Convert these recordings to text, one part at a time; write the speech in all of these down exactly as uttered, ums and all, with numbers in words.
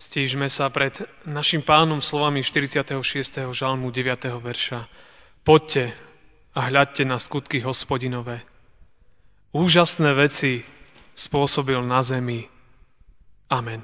Stížme sa pred našim Pánom slovami štyridsiateho šiesteho žalmu deviateho verša. Poďte a hľadte na skutky Hospodinové. Úžasné veci spôsobil na zemi. Amen.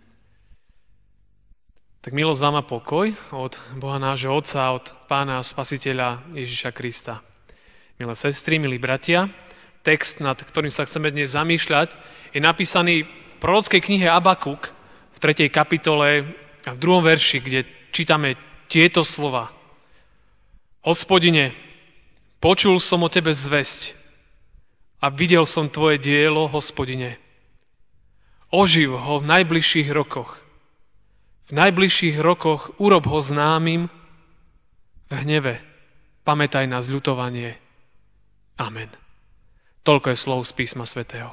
Tak milosť vám a pokoj od Boha nášho Otca, od Pána a Spasiteľa Ježiša Krista. Milé sestry, milí bratia, text, nad ktorým sa chceme dnes zamýšľať, je napísaný v prorockej knihe Abakuk, v tretej kapitole a v druhom verši, kde čítame tieto slova. Hospodine, počul som o tebe zvesť a videl som tvoje dielo, Hospodine. Oživ ho v najbližších rokoch. V najbližších rokoch urob ho známym. V hneve pamätaj na zľutovanie. Amen. Toľko je slov z písma svätého.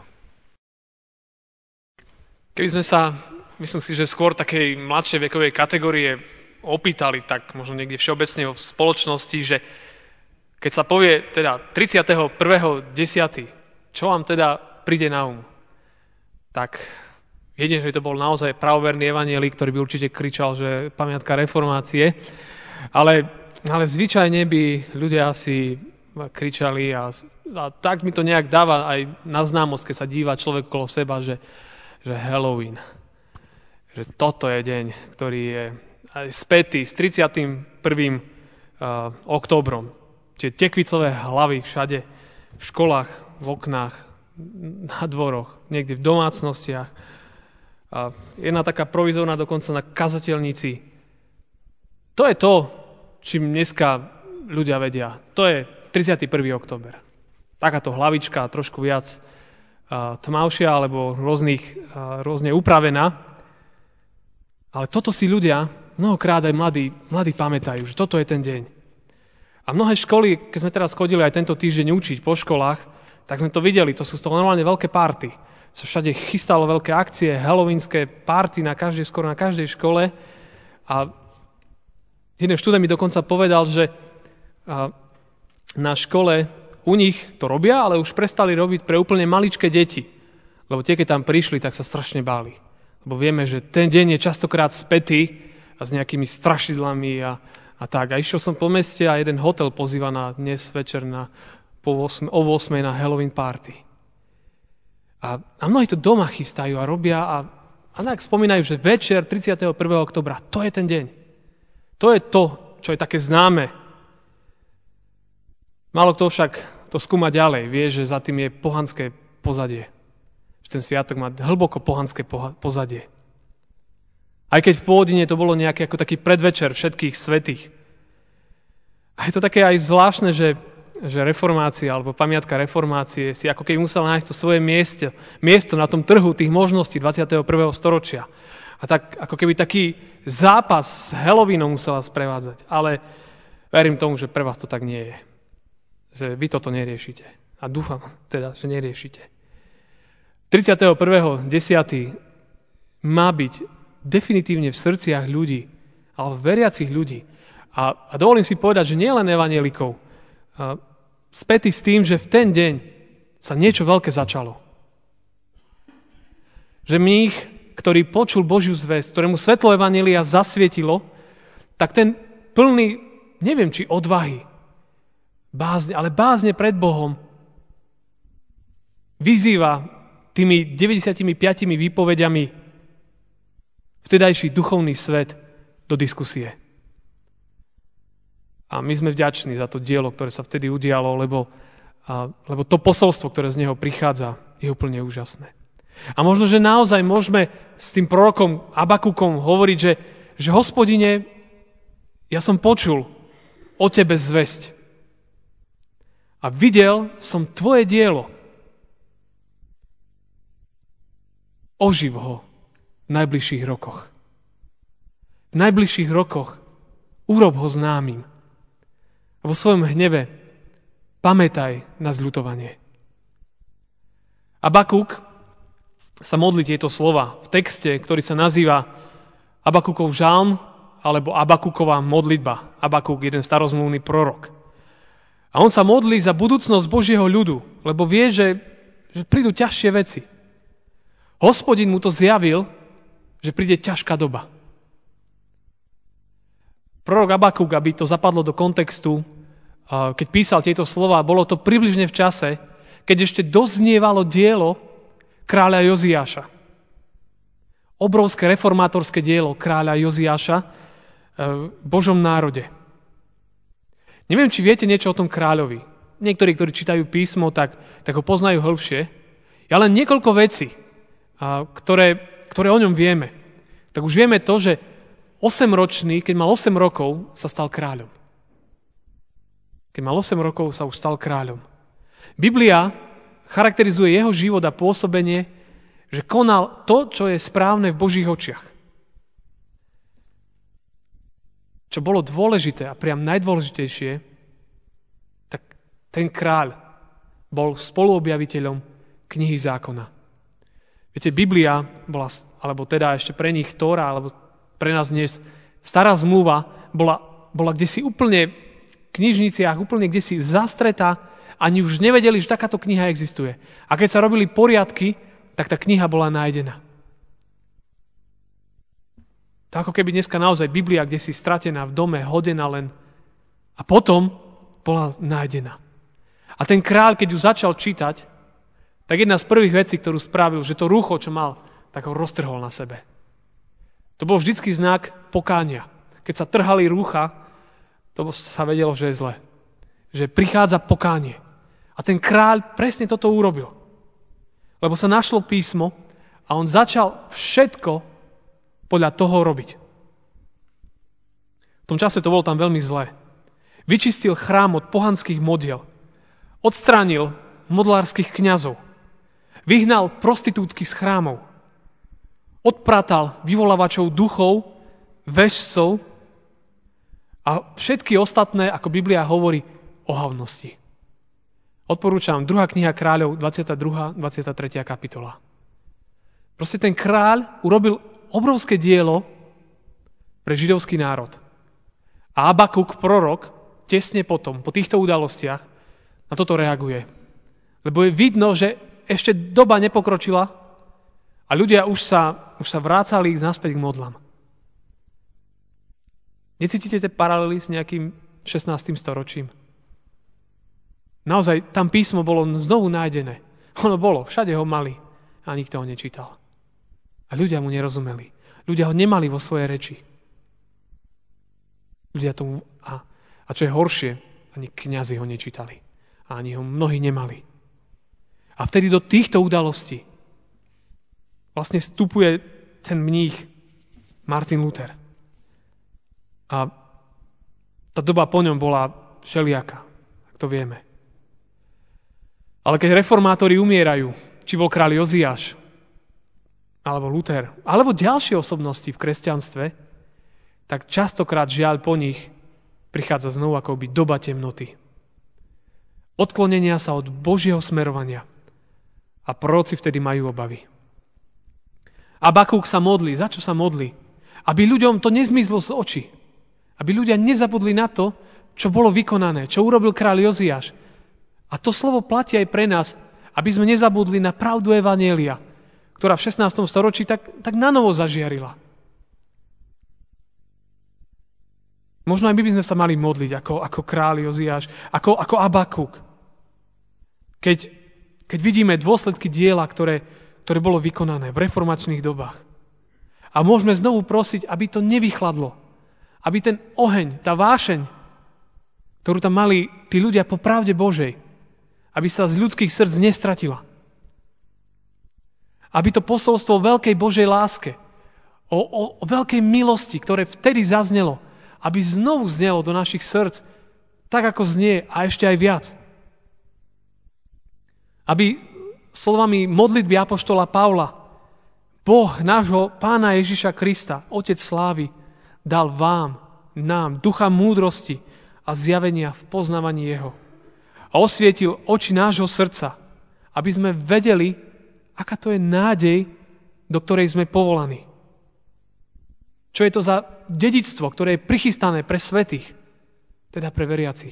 Keby sme sa, myslím si, že skôr takej mladšej vekovej kategórie opýtali, tak možno niekde všeobecne v spoločnosti, že keď sa povie teda tridsiateho prvého desiateho čo vám teda príde na um? Tak jedine, že to bol naozaj pravoverný evanjelík, ktorý by určite kričal, že pamiatka reformácie, ale, ale zvyčajne by ľudia asi kričali a, a tak mi to nejak dáva aj na známosť, keď sa díva človek okolo seba, že že Halloween, že toto je deň, ktorý je aj spätý s tridsiatym prvým Uh, októbrom. Čiže tekvicové hlavy všade, v školách, v oknách, na dvoroch, niekde v domácnostiach. A jedna taká provizorná dokonca na kazateľnici. To je to, čím dneska ľudia vedia. To je tridsiaty prvý október. Takáto hlavička, trošku viac tmavšia alebo rôznych, rôzne upravená. Ale toto si ľudia, mnohokrát aj mladí, mladí pamätajú, že toto je ten deň. A mnohé školy, keď sme teraz chodili aj tento týždeň učiť po školách, tak sme to videli, to sú to normálne veľké party. Sa všade chystalo veľké akcie, halloweenské party na každej, skoro na každej škole. A jeden študent mi dokonca povedal, že na škole u nich to robia, ale už prestali robiť pre úplne maličké deti. Lebo tie, keď tam prišli, tak sa strašne báli. Lebo vieme, že ten deň je častokrát spätý a s nejakými strašidlami a, a tak. A išiel som po meste a jeden hotel pozýva na dnes večer na, po osem, o ôsmej na Halloween party. A, a mnohí to doma chystajú a robia a, a tak spomínajú, že večer tridsiateho prvého októbra, to je ten deň. To je to, čo je také známe. Málo kto však to skúma ďalej, vie, že za tým je pohanské pozadie. Že ten sviatok má hlboko pohanské pozadie. Aj keď v pôvodine to bolo nejaký ako taký predvečer všetkých svätých. A je to také aj zvláštne, že, že reformácia alebo pamiatka reformácie si ako keby musela nájsť to svoje miesto, miesto na tom trhu tých možností dvadsiateho prvého storočia. A tak ako keby taký zápas s Halloweenom musela sprevádzať. Ale verím tomu, že pre vás to tak nie je. Že vy toto neriešite. A dúfam teda, že neriešite. tridsiateho prvého desiateho má byť definitívne v srdciach ľudí, alebo veriacich ľudí. A, a dovolím si povedať, že nie len evanjelikov, spätý s tým, že v ten deň sa niečo veľké začalo. Že mních, ktorý počul Božiu zvesť, ktorému svetlo evanjelia zasvietilo, tak ten plný, neviem, či odvahy, bázne, ale bázne pred Bohom vyzýva tými deväťdesiatpäť výpovediami vtedajší duchovný svet do diskusie. A my sme vďační za to dielo, ktoré sa vtedy udialo, lebo, a, lebo to posolstvo, ktoré z neho prichádza, je úplne úžasné. A možno, že naozaj môžeme s tým prorokom Abakukom hovoriť, že, že Hospodine, ja som počul o tebe zvesť. A videl som tvoje dielo. Oživ ho v najbližších rokoch. V najbližších rokoch urob ho známym. A vo svojom hneve pamätaj na zľutovanie. Abakuk sa modlí tieto slova v texte, ktorý sa nazýva Abakukov žalm alebo Abakuková modlitba. Abakuk, jeden starozmluvný prorok. A on sa modlí za budúcnosť Božieho ľudu, lebo vie, že, že prídu ťažšie veci. Hospodin mu to zjavil že príde ťažká doba. Prorok Abakúk, aby to zapadlo do kontextu, keď písal tieto slova, bolo to približne v čase, keď ešte doznievalo dielo kráľa Joziáša. Obrovské reformátorské dielo kráľa Joziáša v Božom národe. Neviem, či viete niečo o tom kráľovi. Niektorí, ktorí čítajú písmo, tak, tak ho poznajú hĺbšie. Ja len niekoľko vecí, ktoré, ktoré o ňom vieme. Tak už vieme to, že osemročný, keď mal osem rokov, sa stal kráľom. Keď mal osem rokov, sa už stal kráľom. Biblia charakterizuje jeho život a pôsobenie, že konal to, čo je správne v Božích očiach. Čo bolo dôležité a priam najdôležitejšie, tak ten kráľ bol spoluobjaviteľom knihy zákona. Viete, Biblia bola, alebo teda ešte pre nich Tóra, alebo pre nás dnes stará zmluva, bola, bola kdesi úplne v knižniciach, úplne kdesi zastretá, ani už nevedeli, že takáto kniha existuje. A keď sa robili poriadky, tak tá kniha bola nájdená. To ako keby dneska naozaj Biblia, kde si stratená v dome, hodená len. A potom bola nájdená. A ten kráľ, keď ju začal čítať, tak jedna z prvých vecí, ktorú spravil, že to rúcho, čo mal, tak ho roztrhol na sebe. To bol vždycky znak pokánia. Keď sa trhali rúcha, to sa vedelo, že je zle. Že prichádza pokánie. A ten kráľ presne toto urobil. Lebo sa našlo písmo a on začal všetko podľa toho robiť. V tom čase to bolo tam veľmi zlé. Vyčistil chrám od pohanských modiel. Odstránil modlárskych kňazov. Vyhnal prostitútky z chrámov. Odpratal vyvolávačov duchov, vešcov a všetky ostatné, ako Biblia hovorí, ohavnosti. Odporúčam druhá kniha kráľov, dvadsiata druhá dvadsiata tretia kapitola. Proste ten kráľ urobil obrovské dielo pre židovský národ. A Abakúk, prorok, tesne potom, po týchto udalostiach, na toto reaguje. Lebo je vidno, že ešte doba nepokročila a ľudia už sa, už sa vrácali naspäť k modlám. Necítite tie paralely s nejakým šestnástym storočím? Naozaj, tam písmo bolo znovu nájdené. Ono bolo, všade ho mali a nikto ho nečítal. A ľudia mu nerozumeli. Ľudia ho nemali vo svojej reči. Ľudia tomu... A, a čo je horšie, ani kňazi ho nečítali. A ani ho mnohí nemali. A vtedy do týchto udalostí vlastne vstupuje ten mních Martin Luther. A tá doba po ňom bola všelijaká, tak to vieme. Ale keď reformátori umierajú, či bol kráľ Joziáš, alebo Luther, alebo ďalšie osobnosti v kresťanstve, tak častokrát žiaľ po nich prichádza znovu akoby doba temnoty. Odklonenia sa od Božieho smerovania. A proroci vtedy majú obavy. Abakúk sa modlí. Za čo sa modlí? Aby ľuďom to nezmizlo z očí. Aby ľudia nezabudli na to, čo bolo vykonané, čo urobil kráľ Joziáš. A to slovo platí aj pre nás, aby sme nezabudli na pravdu evanjelia, ktorá v šestnástom storočí tak, tak nanovo zažiarila. Možno aj my by sme sa mali modliť ako, ako kráľ Joziáš, ako, ako Abakúk. Keď, keď vidíme dôsledky diela, ktoré, ktoré bolo vykonané v reformačných dobách. A môžeme znovu prosiť, aby to nevychladlo. Aby ten oheň, tá vášeň, ktorú tam mali tí ľudia po pravde Božej, aby sa z ľudských srdc nestratila. Aby to posolstvo o veľkej Božej láske, o, o, o veľkej milosti, ktoré vtedy zaznelo, aby znovu znelo do našich srdc, tak ako znie a ešte aj viac. Aby slovami modlitby apoštola Pavla Boh nášho Pána Ježiša Krista, Otec slávy, dal vám, nám, ducha múdrosti a zjavenia v poznávaní Jeho. A osvietil oči nášho srdca, aby sme vedeli, aká to je nádej, do ktorej sme povolaní. Čo je to za dedičstvo, ktoré je prichystané pre svätých, teda pre veriacich.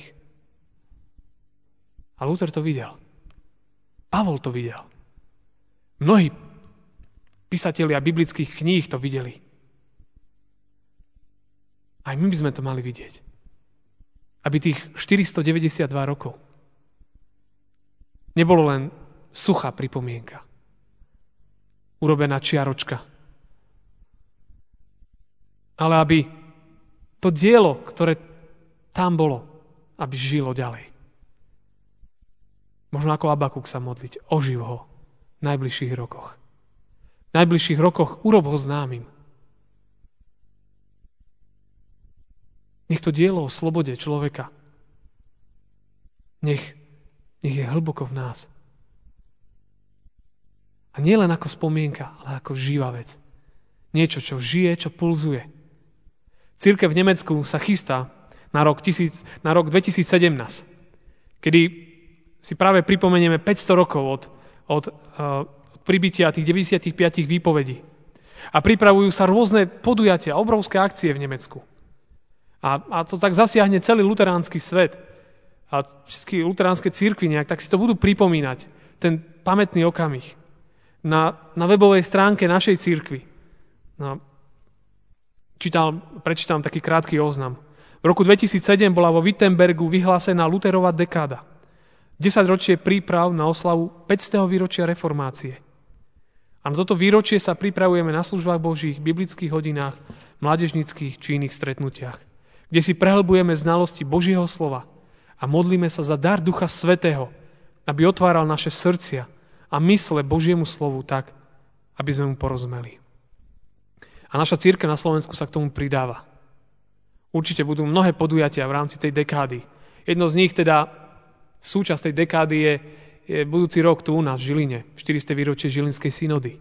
A Luther to videl. Pavol to videl. Mnohí písatelia biblických kníh to videli. Aj my by sme to mali vidieť. Aby tých štyristodeväťdesiatdva rokov nebolo len suchá pripomienka, urobená čiaročka, ale aby to dielo, ktoré tam bolo, aby žilo ďalej. Možno ako Abakúk sa modliť, oživ ho v najbližších rokoch. V najbližších rokoch urob ho známym. Nech to dielo o slobode človeka, nech, nech je hlboko v nás. A nie len ako spomienka, ale ako živá vec. Niečo, čo žije, čo pulzuje. Cirkev v Nemecku sa chystá na rok, tisíc, na rok dvetisícsedemnásť, kedy si práve pripomenieme päťsto rokov od, od, uh, od pribytia tých deväťdesiatpäť výpovedí. A pripravujú sa rôzne podujatia, obrovské akcie v Nemecku. A, a to tak zasiahne celý luteránsky svet. A všetky luteránske cirkvi nejak, tak si to budú pripomínať, ten pamätný okamih. Na, na webovej stránke našej cirkvi. No, čítal, prečítam taký krátky oznam. V roku dvetisícsedem bola vo Wittenbergu vyhlásená Luterová dekáda. desaťročie príprav na oslavu päťstého výročia reformácie. A na toto výročie sa pripravujeme na službách Božích, biblických hodinách, mládežnických či iných stretnutiach, kde si prehlbujeme znalosti Božieho slova a modlíme sa za dar Ducha Svätého, aby otváral naše srdcia a mysle Božiemu slovu tak, aby sme mu porozumeli. A naša cirkev na Slovensku sa k tomu pridáva. Určite budú mnohé podujatia v rámci tej dekády. Jedno z nich teda, súčasť tej dekády je, je budúci rok tu u nás v Žiline, štyristé výročie Žilinskej synody.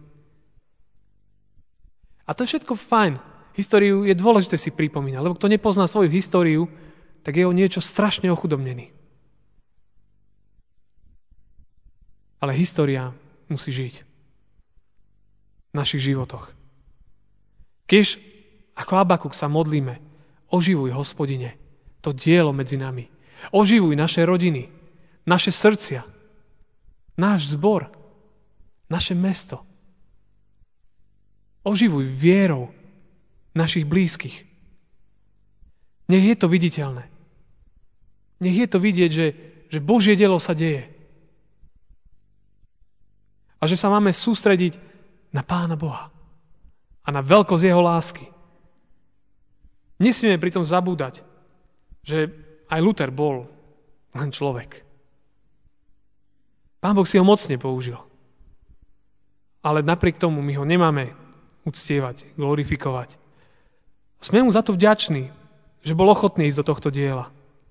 A to je všetko fajn. Históriu je dôležité si pripomínať, lebo kto nepozná svoju históriu, tak je o niečo strašne ochudobnený. Ale história musí žiť v našich životoch. Keď ako Abakúk sa modlíme, oživuj, Hospodine, to dielo medzi nami. Oživuj naše rodiny, naše srdcia, náš zbor, naše mesto. Oživuj vierou našich blízkych. Nech je to viditeľné. Nech je to vidieť, že, že Božie dielo sa deje. A že sa máme sústrediť na Pána Boha a na veľkosť jeho lásky. Nesmieme pritom zabúdať, že aj Luther bol len človek. Pán Boh si ho mocne použil. Ale napriek tomu my ho nemáme uctievať, glorifikovať. Sme mu za to vďační, že bol ochotný ísť do tohto diela.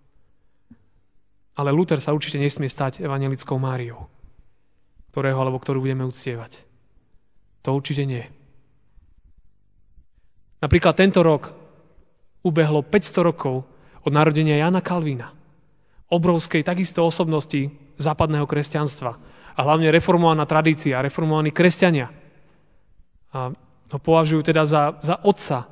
Ale Luther sa určite nesmie stať evanjelickou Máriou, ktorého alebo ktorú budeme uctievať. To určite nie. Napríklad tento rok ubehlo päťsto rokov od narodenia Jána Kalvína, obrovskej takisto osobnosti západného kresťanstva a hlavne reformovaná tradícia, reformovaní kresťania. A ho považujú teda za, za otca.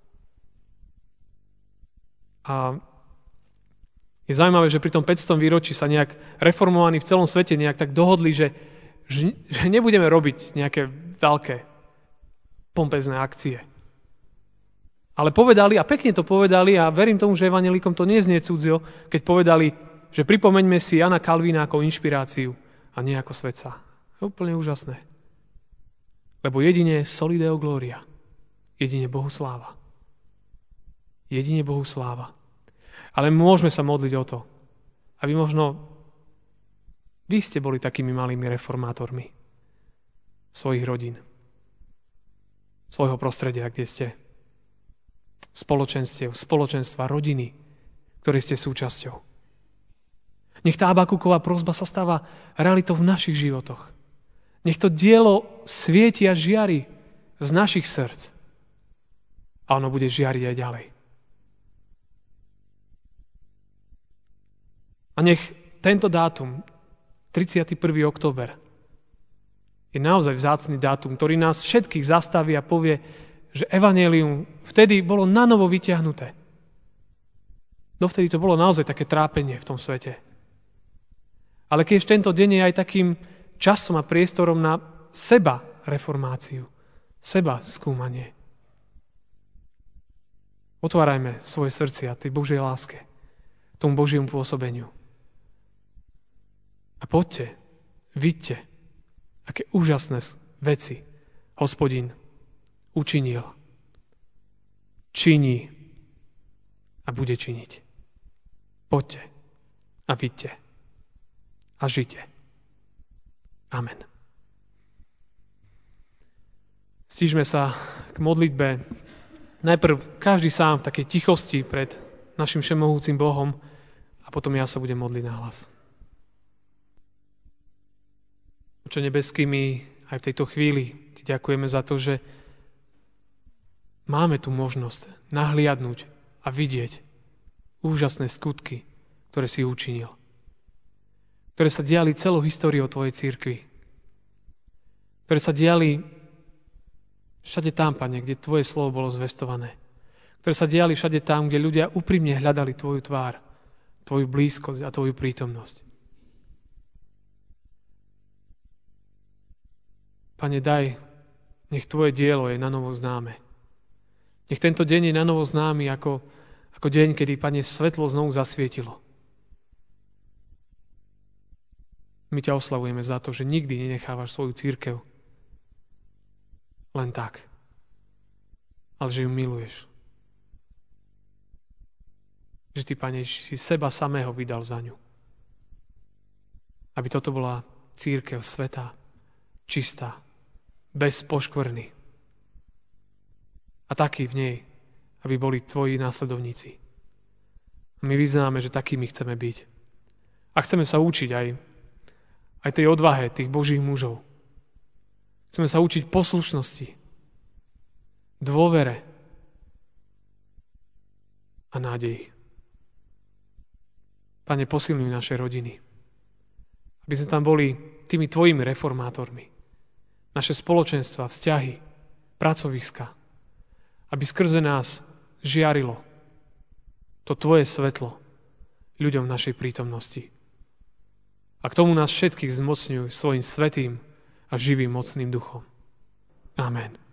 A je zaujímavé, že pri tom päťstom výročí sa nejak reformovaní v celom svete nejak tak dohodli, že, že, že nebudeme robiť nejaké veľké pompezné akcie. Ale povedali, a pekne to povedali, a verím tomu, že evanjelíkom to neznie cudzio, keď povedali, že pripomeňme si Jana Kalvína ako inšpiráciu a nie ako svetca. Je úplne úžasné. Lebo jedine soli Deo gloria. Jedine Bohu sláva. Jedine Bohu sláva. Ale môžeme sa modliť o to, aby možno vy ste boli takými malými reformátormi svojich rodín, svojho prostredia, kde ste, spoločenstiev, spoločenstva, rodiny, ktorej ste súčasťou. Nech tá Abakúková prosba sa stáva realitou v našich životoch. Nech to dielo svieti a žiari z našich srdc. A ono bude žiariť aj ďalej. A nech tento dátum, tridsiateho prvého október, je naozaj vzácny dátum, ktorý nás všetkých zastaví a povie, že evanjelium vtedy bolo nanovo vyťahnuté. Dovtedy to bolo naozaj také trápenie v tom svete. Ale keď tento deň je aj takým časom a priestorom na seba reformáciu, seba skúmanie. Otvárajme svoje srdcia tej Božej láske, tomu Božiemu pôsobeniu. A poďte, vidte, aké úžasné veci Hospodin učinil, činí a bude činiť. Poďte a vidte a žite. Amen. Stížme sa k modlitbe. Najprv každý sám v takej tichosti pred našim všemohúcim Bohom a potom ja sa budem modliť nahlas. Oče nebeský, my aj v tejto chvíli ti ďakujeme za to, že máme tu možnosť nahliadnúť a vidieť úžasné skutky, ktoré si učinil. Ktoré sa diali celou históriou tvojej cirkvi. Ktoré sa diali všade tam, Pane, kde tvoje slovo bolo zvestované. Ktoré sa diali všade tam, kde ľudia úprimne hľadali tvoju tvár, tvoju blízkosť a tvoju prítomnosť. Pane, daj, nech tvoje dielo je na novo známe. Nech tento deň je na novo známy ako, ako deň, kedy, Pane, svetlo znovu zasvietilo. My ťa oslavujeme za to, že nikdy nenechávaš svoju cirkev len tak, ale že ju miluješ. Že ty, Pane, si seba samého vydal za ňu. Aby toto bola cirkev svätá, čistá, bez poškvrny. A taký v nej, aby boli tvoji následovníci. A my vyznáme, že takými chceme byť. A chceme sa učiť aj, aj tej odvahe tých Božích mužov. Chceme sa učiť poslušnosti, dôvere a nádeji. Pane, posilňuj naše rodiny, aby sme tam boli tými tvojimi reformátormi. Naše spoločenstva, vzťahy, pracoviska, aby skrze nás žiarilo to tvoje svetlo ľuďom v našej prítomnosti. A k tomu nás všetkých zmocňuj svojim svätým a živým mocným duchom. Amen.